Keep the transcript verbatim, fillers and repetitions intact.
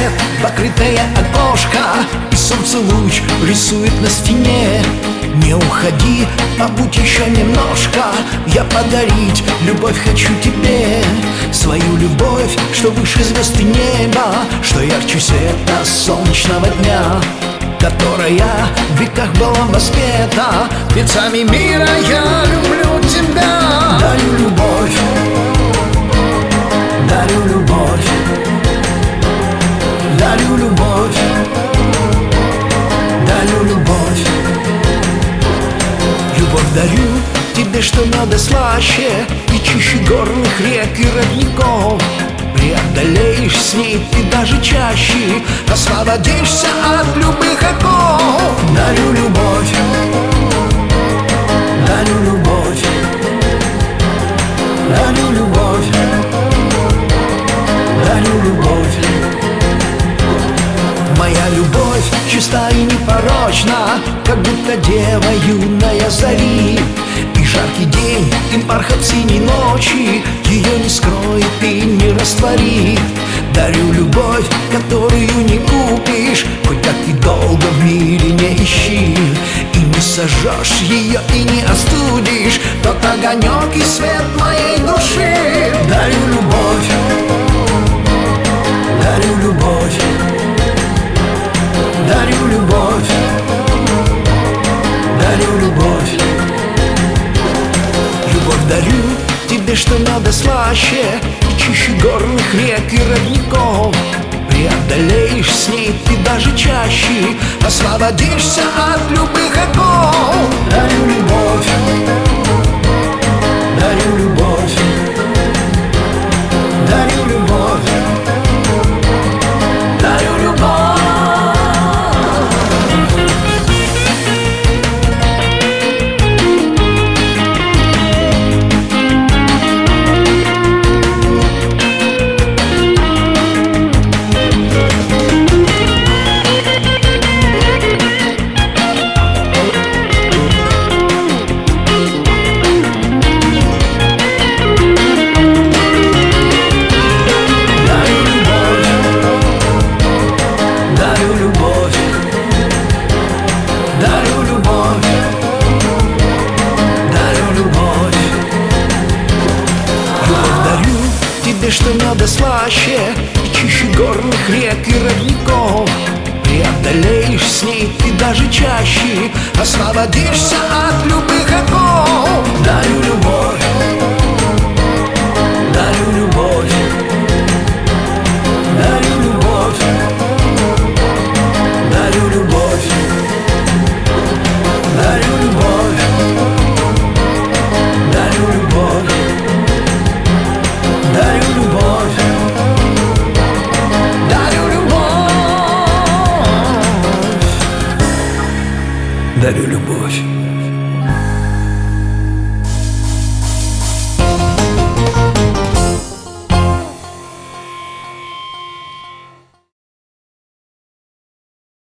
свет, покрытое окошко, и солнце луч рисует на стене. Не уходи, побудь еще немножко, я подарить любовь хочу тебе. Свою любовь, что выше звезд и неба, что ярче света солнечного дня, которая в веках была воспета певцами мира. Я люблю тебя. Дарю любовь, дарю любовь, дарю любовь, дарю любовь. Любовь дарю тебе, что надо слаще и чище горных рек и родников. Преодолеешь с ней ты даже чаще, освободишься от любых оков. Дарю любовь, дарю любовь, дарю любовь, дарю любовь. Моя любовь чиста и непорочна, как будто дева юная зари. И жаркий день, и бархат синей ночи ее не скроет и не растворит. Дарю любовь, которую не купишь, хоть как и долго в мире не ищи. И не сожжешь ее, и не остудишь тот огонек и свет моей души. Дарю любовь, дарю любовь, дарю любовь, дарю любовь. Любовь дарю тебе, что надо слаще и чище горных рек и родников. Преодолеешь с ней ты даже чаще, освободишься от любых оков. Дарю любовь, дарю любовь, дарю любовь, дарю любовь. Что надо слаще и чище горных рек и родников. Преодолеешь с ней ты даже чаще, освободишься от любых оков. Дарю любовь, дарю любовь, дарю любовь, дарю любовь, дарю любовь, дарю любовь, дарю любовь, дарю любовь, дарю любовь.